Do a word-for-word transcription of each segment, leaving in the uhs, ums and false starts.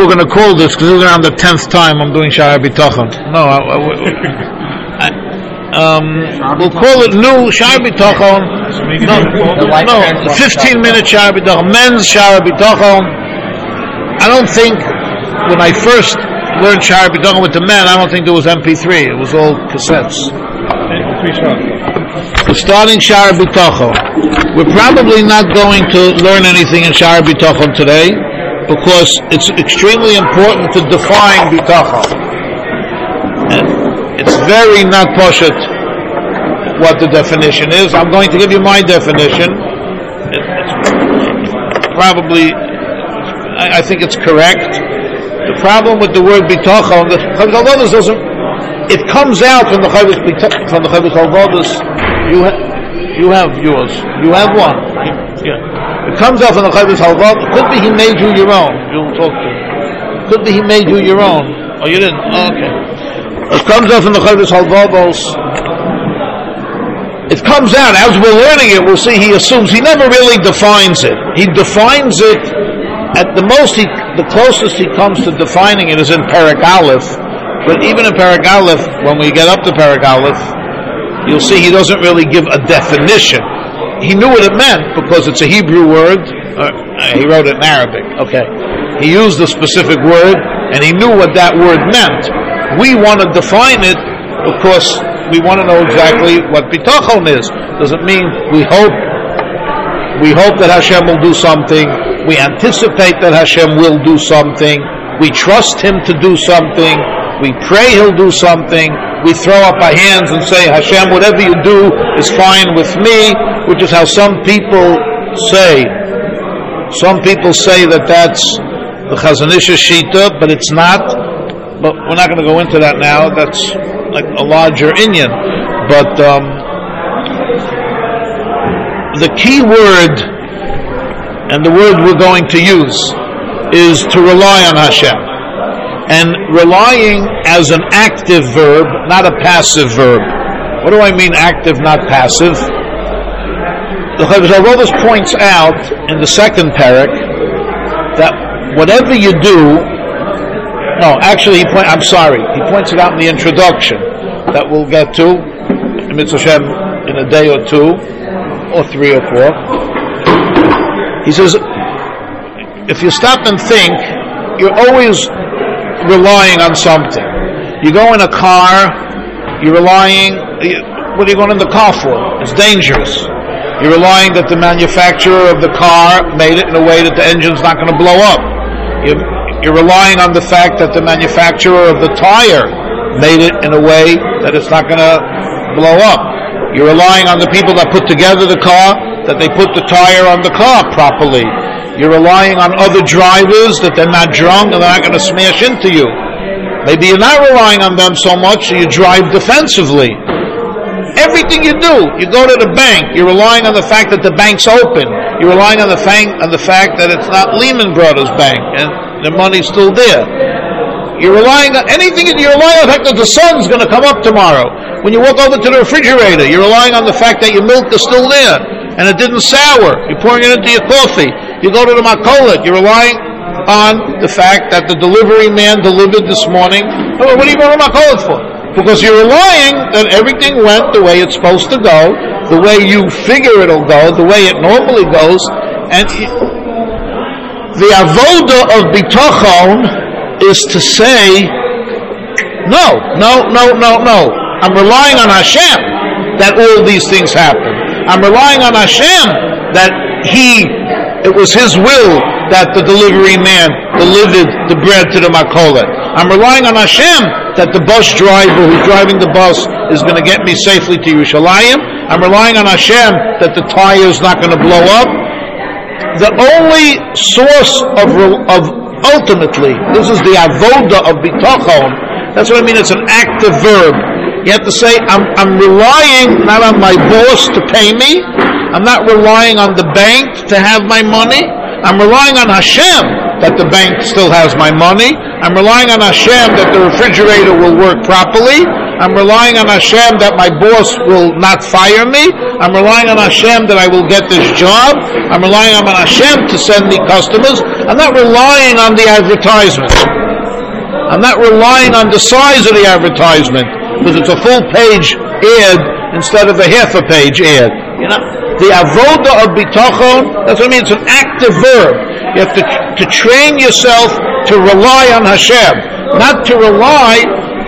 we're going to call this because this is around the tenth time I'm doing Sha'ar B'Tachon. No, I, I, I, um, we'll call it new Sha'ar B'Tachon. No, no, fifteen minute Sha'ar B'Tachon, men's Sha'ar B'Tachon. I don't think when I first learned Sha'ar B'Tachon with the men, I don't think there was M P three. It was all cassettes. We're starting Sha'ar B'Tachon. We're probably not going to learn anything in Sha'ar B'Tachon today, because it's extremely important to define bitachon. And it's very not poshut what the definition is. I'm going to give you my definition. It, it's probably, I, I think it's correct. The problem with the word bitachon, the Chavis Halvados doesn't, it comes out from the Chavis from the Chavis Halvados. You, ha, you have yours. You have one. Yeah. It comes out from the Chavis Halvados. Could be he made you your own. You'll talk to him. Could be he made you your own. Oh, you didn't? Oh, okay. It comes out from the Chavis Halvados. It comes out, as we're learning it, we'll see he assumes, he never really defines it. He defines it, at the most, he, the closest he comes to defining it is in Perek Aleph. But even in Perek Aleph, when we get up to Perek Aleph, you'll see he doesn't really give a definition. He knew what it meant because it's a Hebrew word. Uh, he wrote it in Arabic. Okay. He used a specific word and he knew what that word meant. We want to define it because we want to know exactly what bitachon is. Does it mean we hope we hope that Hashem will do something? We anticipate that Hashem will do something. We trust Him to do something. We pray He'll do something. We throw up our hands and say, Hashem, whatever you do is fine with me, which is how some people say. Some people say that that's the Chazon Ish Shita, but it's not. But we're not going to go into that now. That's like a larger inyan. But um, the key word, and the word we're going to use, is to rely on Hashem. And relying as an active verb, not a passive verb. What do I mean active, not passive? The Chavis Halvados points out in the second parak that whatever you do, no, actually, he point, I'm sorry, he points it out in the introduction that we'll get to, Mitzvah Hashem, in a day or two, or three or four. He says, if you stop and think, you're always relying on something. You go in a car, you're relying, what are you going in the car for? It's dangerous. You're relying that the manufacturer of the car made it in a way that the engine's not going to blow up. You're, you're relying on the fact that the manufacturer of the tire made it in a way that it's not going to blow up. You're relying on the people that put together the car, that they put the tire on the car properly. You're relying on other drivers, that they're not drunk and they're not going to smash into you. Maybe you're not relying on them so much, so you drive defensively. Everything you do, you go to the bank, you're relying on the fact that the bank's open. You're relying on the, fang, on the fact that it's not Lehman Brothers Bank and the money's still there. You're relying on anything, you're relying on the fact that the sun's going to come up tomorrow. When you walk over to the refrigerator, you're relying on the fact that your milk is still there and it didn't sour. You're pouring it into your coffee. You go to the Makolet, you're relying on the fact that the delivery man delivered this morning. Oh, what are you going to Makolet for? Because you're relying that everything went the way it's supposed to go, the way you figure it'll go, the way it normally goes. And the avoda of bitachon is to say, no, no, no, no, no. I'm relying on Hashem that all these things happen. I'm relying on Hashem that He, it was His will that the delivery man delivered the bread to the Makolet. I'm relying on Hashem that the bus driver who's driving the bus is going to get me safely to Yerushalayim. I'm relying on Hashem that the tire is not going to blow up. The only source of, of ultimately, this is the avoda of bitachon. That's what I mean, it's an active verb. You have to say, I'm, I'm relying not on my boss to pay me. I'm not relying on the bank to have my money. I'm relying on Hashem that the bank still has my money. I'm relying on Hashem that the refrigerator will work properly. I'm relying on Hashem that my boss will not fire me. I'm relying on Hashem that I will get this job. I'm relying on Hashem to send me customers. I'm not relying on the advertisement. I'm not relying on the size of the advertisement because it's a full page ad instead of a half a page ad. You know, the avoda of bitachon, that's what I mean, it's an active verb. You have to, to train yourself to rely on Hashem, not to rely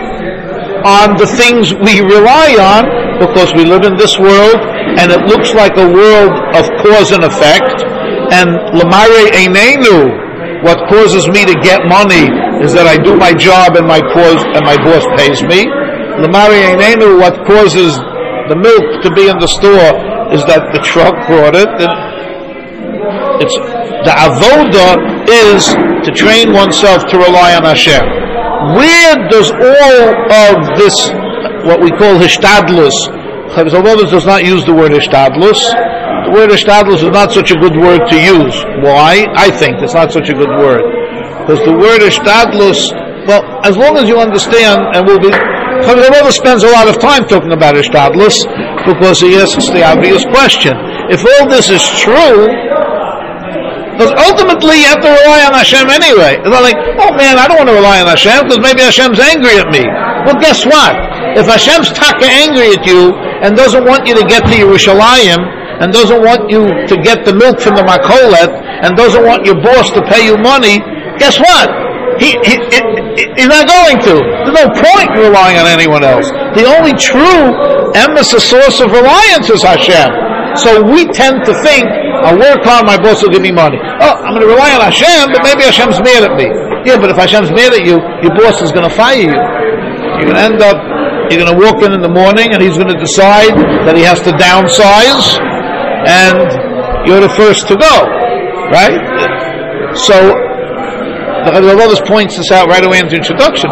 on the things we rely on, because we live in this world and it looks like a world of cause and effect, and lamare einenu, what causes me to get money is that I do my job and my cause and my boss pays me. Lamari einenu, what causes the milk to be in the store is that the truck brought it. It's the avoda is to train oneself to rely on Hashem. Where does all of this, what we call hishtadlus, Chavis does not use the word hishtadlus. The word hishtadlus is not such a good word to use. Why? I think it's not such a good word. Because the word hishtadlus, well, as long as you understand, and we'll be, Chavis spends a lot of time talking about hishtadlus, because he asks the obvious question. If all this is true, because ultimately you have to rely on Hashem anyway. It's not like, oh man, I don't want to rely on Hashem, because maybe Hashem's angry at me. Well, guess what? If Hashem's taka angry at you, and doesn't want you to get to Yerushalayim, and doesn't want you to get the milk from the makolet, and doesn't want your boss to pay you money, guess what? He, he, he, he's not going to. There's no point in relying on anyone else. The only true emes source of reliance is Hashem. So we tend to think, I'll work hard, my boss will give me money. Oh, I'm going to rely on Hashem, but maybe Hashem's mad at me. Yeah, but if Hashem's mad at you, your boss is going to fire you. You're going to end up, you're going to walk in in the morning, and he's going to decide that he has to downsize, and you're the first to go, right? So the Chavis points this out right away in the introduction.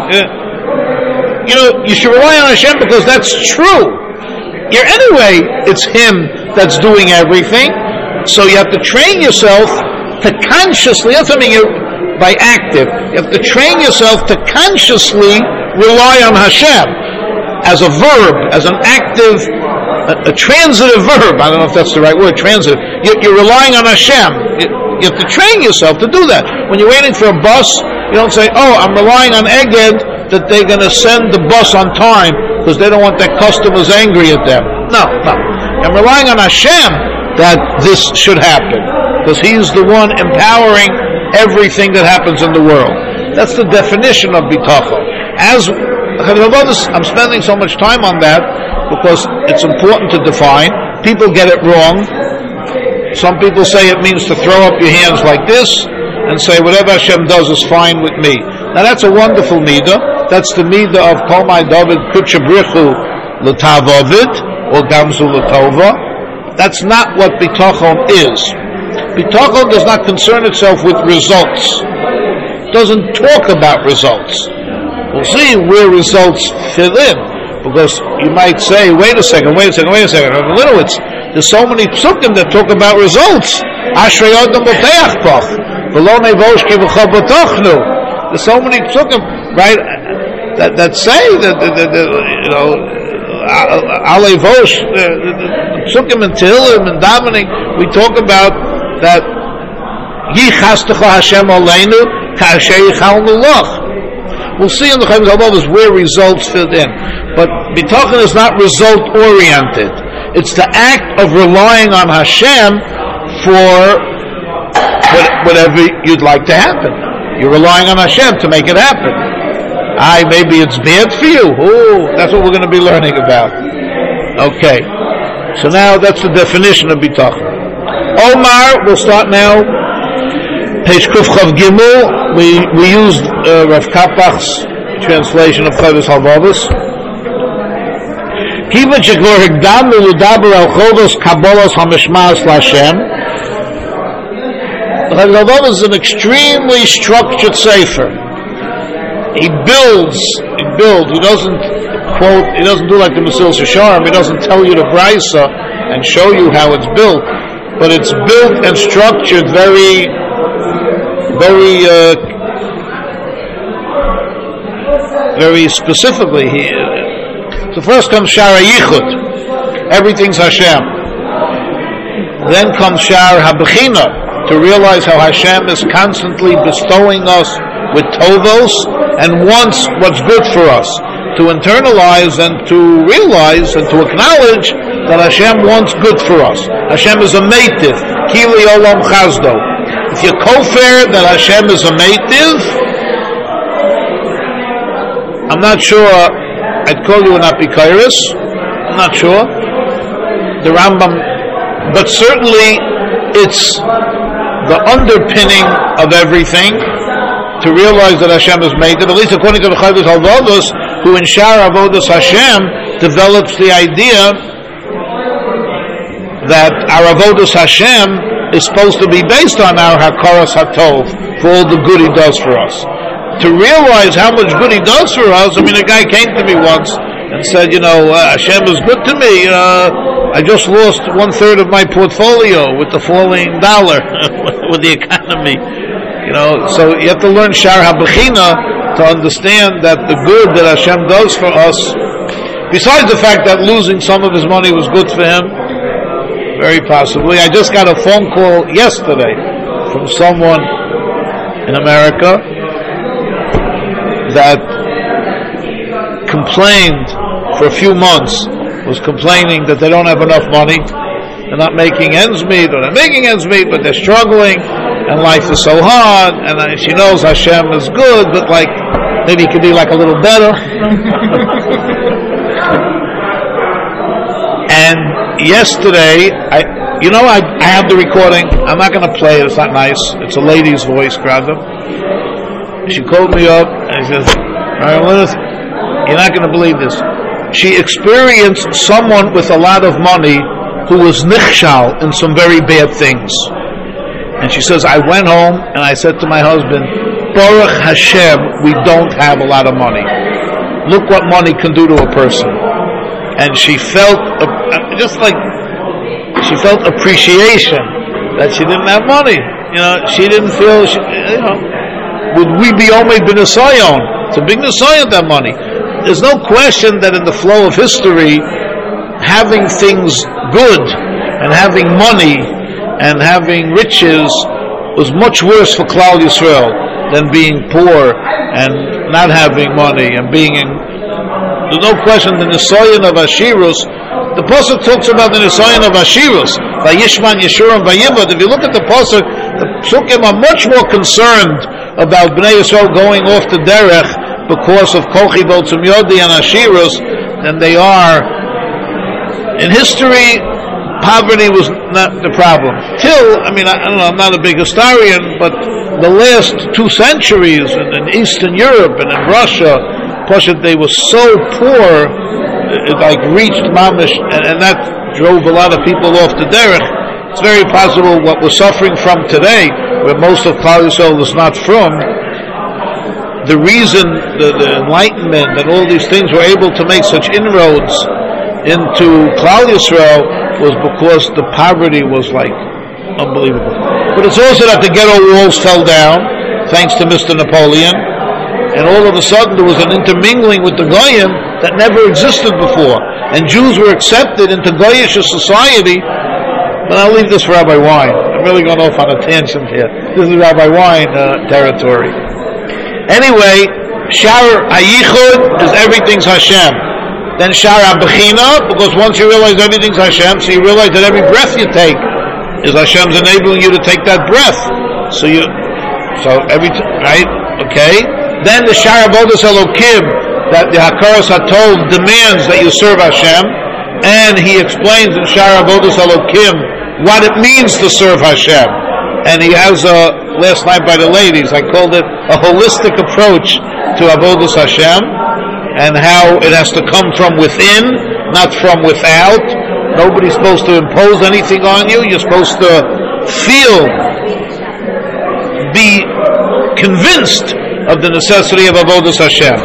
You know, you should rely on Hashem because that's true. You're, anyway, it's Him that's doing everything. So you have to train yourself to consciously, that's something you, by active, you have to train yourself to consciously rely on Hashem as a verb, as an active, a, a transitive verb. I don't know if that's the right word, transitive. You're, you're relying on Hashem. You, you have to train yourself to do that. When you're waiting for a bus, you don't say, oh, I'm relying on Egged that they're going to send the bus on time because they don't want their customers angry at them. No, no. I'm relying on Hashem that this should happen because He's the one empowering everything that happens in the world. That's the definition of bitachon. As I'm spending so much time on that because it's important to define. People get it wrong. Some people say it means to throw up your hands like this and say whatever Hashem does is fine with me. Now that's a wonderful midah. That's the midah of Kol Mai David Kutchabrichu L'Tavovid or Gamzu L'Tova. That's not what bitachon is. Bitachon does not concern itself with results. It doesn't talk about results. We'll see where results fit in, because you might say, wait a second, wait a second, wait a second. In little, it's, there's so many psukim that talk about results. Ashrei Adam B'Teach Bach, V'lo Nevosh Ki V'cho B'tochnu. There's so many psukim, right, that, that say that, that, that, that you know, Alei Vosh, the psukim and Tehillim and davening, we talk about that Yichastecha Hashem Aleinu Ka'asher Yichalnu Loch. We'll see in the Chavis Halvavos where results fit in. But bitachon is not result-oriented. It's the act of relying on Hashem for whatever you'd like to happen. You're relying on Hashem to make it happen. Aye, maybe it's bad for you. Oh, that's what we're going to be learning about. Okay. So now that's the definition of bitachon. Omar, we'll start now. Page Kuf Chav Gimel. We we used uh, Rav Kapach's translation of Chavis Halvavos. Kiva Shekvar Higdam L'Udaber Al Chodos Kabbalas Hamishmas L'Hashem. Chavis Halvavos is an extremely structured sefer. He builds, he builds. He doesn't quote. He doesn't do like the Mesilas Yesharim. He doesn't tell you the brisa and show you how it's built, but it's built and structured very. Very, uh, very specifically. He, So first comes Shar HaYichud. Everything's Hashem. Then comes Shar HaBechina, to realize how Hashem is constantly bestowing us with tovos and wants what's good for us. To internalize and to realize and to acknowledge that Hashem wants good for us. Hashem is a meitiv. Kili olam chazdo. If you kofir that Hashem is a meitiv, I'm not sure I'd call you an apikairis. I'm not sure. The Rambam, but certainly it's the underpinning of everything to realize that Hashem is made, at least according to the Chovos HaLevavos, who in Shar Avodas Hashem develops the idea that our Avodas Hashem is supposed to be based on our Hakaras HaTov, for all the good He does for us. To realize how much good He does for us, I mean, a guy came to me once and said, you know, uh, Hashem is good to me. Uh, I just lost one third of my portfolio with the falling dollar, with the economy. You know, so you have to learn Shar HaBechina to understand that the good that Hashem does for us, besides the fact that losing some of his money was good for him, very possibly. I just got a phone call yesterday from someone in America that complained for a few months, was complaining that they don't have enough money, they're not making ends meet, or they're making ends meet, but they're struggling, and life is so hard, and uh, she knows Hashem is good, but like, maybe it could be like a little better. And yesterday, I, you know, I, I have the recording, I'm not going to play it, it's not nice, it's a lady's voice, Grada. She called me up, and she says, you're not going to believe this. She experienced someone with a lot of money who was nichshal in some very bad things. And she says, I went home and I said to my husband, Baruch Hashem, we don't have a lot of money. Look what money can do to a person. And she felt, uh, just like, she felt appreciation that she didn't have money. You know, she didn't feel, she, you know, would we be Omed bin Nisayon? It's a big Nisayon, that money. There's no question that in the flow of history, having things good and having money and having riches was much worse for Klal Yisrael than being poor and not having money and being in. There's no question the Nisayon of Ashirus. The Pasuk talks about the Nisayon of Ashirus. Vayishman Yeshurim Vayivad. If you look at the Pasuk, the Psukim are much more concerned about Bnei Yisrael going off the derech because of Kochi Votzim Yodi and Ashirus than they are. In history, poverty was not the problem. Till, I mean, I, I don't know, I'm not a big historian, but the last two centuries in, in Eastern Europe and in Russia, Pashat, they were so poor, it, it like reached Mamish, and, and that drove a lot of people off the derech. It's very possible what we're suffering from today, where most of Klal Yisrael is not from, the reason the, the Enlightenment and all these things were able to make such inroads into Klal Yisrael was because the poverty was like unbelievable. But it's also that the ghetto walls fell down, thanks to Mister Napoleon, and all of a sudden there was an intermingling with the Goyim that never existed before, and Jews were accepted into Goyish society. But I'll leave this for Rabbi Wein. I'm really going off on a tangent here. This is Rabbi Wein uh, territory. Anyway, Shar HaYichud is everything's Hashem. Then Shar HaBechina, because once you realize everything's Hashem, so you realize that every breath you take is Hashem's enabling you to take that breath. So you, so every, right, okay. Then the Shar Avodas Elokim, that the Hakaras HaTov demands that you serve Hashem, and he explains in Shar Avodas Elokim what it means to serve Hashem. And he has a, last night by the ladies, I called it a holistic approach to Avodas Hashem, and how it has to come from within, not from without. Nobody's supposed to impose anything on you. You're supposed to feel, be convinced of the necessity of Avodas Hashem.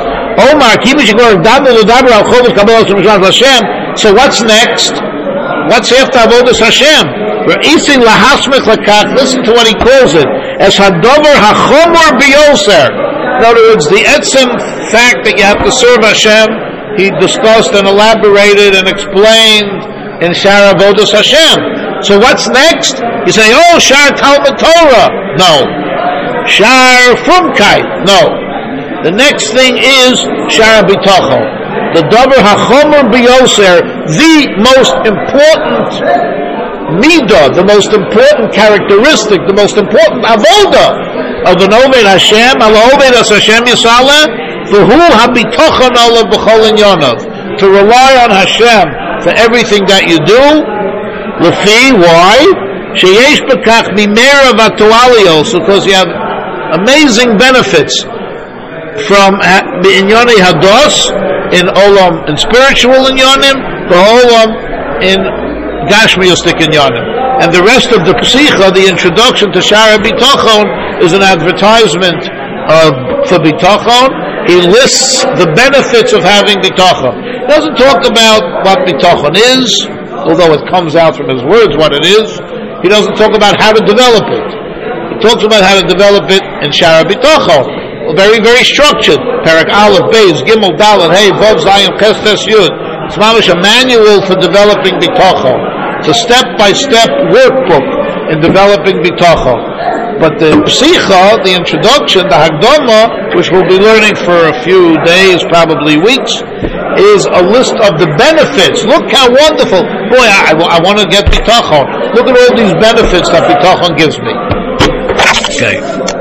So what's next? What's after Avodas Hashem? Listen to what he calls it as Hadover HaChomor B'Yoser. In other words, the etzem fact that you have to serve Hashem he discussed and elaborated and explained in Shar Avodas Hashem. So what's next? You say, oh, Shar Talmud Torah. No. Shar Frumkeit. No. The next thing is Shar B'tochon. The Davar HaChomer B'yoser, the most important midah, the most important characteristic, the most important avoda of an Oved Hashem, al Oved as Hashem Yisaleh, v'hu habitochon olav b'chol inyonav, to rely on Hashem for everything that you do. Lefi, why? Sheyesh b'kach mimera v'atualios, because you have amazing benefits from inyoni hados in olam, in spiritual inyonim, to olam in Gashmiyustik Inyanim. And the rest of the Psicha, the introduction to Shara B'tochon, is an advertisement of, for B'tochon. He lists the benefits of having B'tochon. He doesn't talk about what B'tochon is, although it comes out from his words what it is. He doesn't talk about how to develop it. He talks about how to develop it in Shara B'tochon. Very, very structured. Parak Aleph, Beis, Gimel, Dalet, Hey, Vav, Zayin, Kestes, Yud. It's mamish a manual for developing bitachon. It's a step-by-step workbook in developing bitachon. But the psicha, the introduction, the hagdama, which we'll be learning for a few days, probably weeks, is a list of the benefits. Look how wonderful. Boy, I, I want to get bitachon. Look at all these benefits that bitachon gives me. Okay.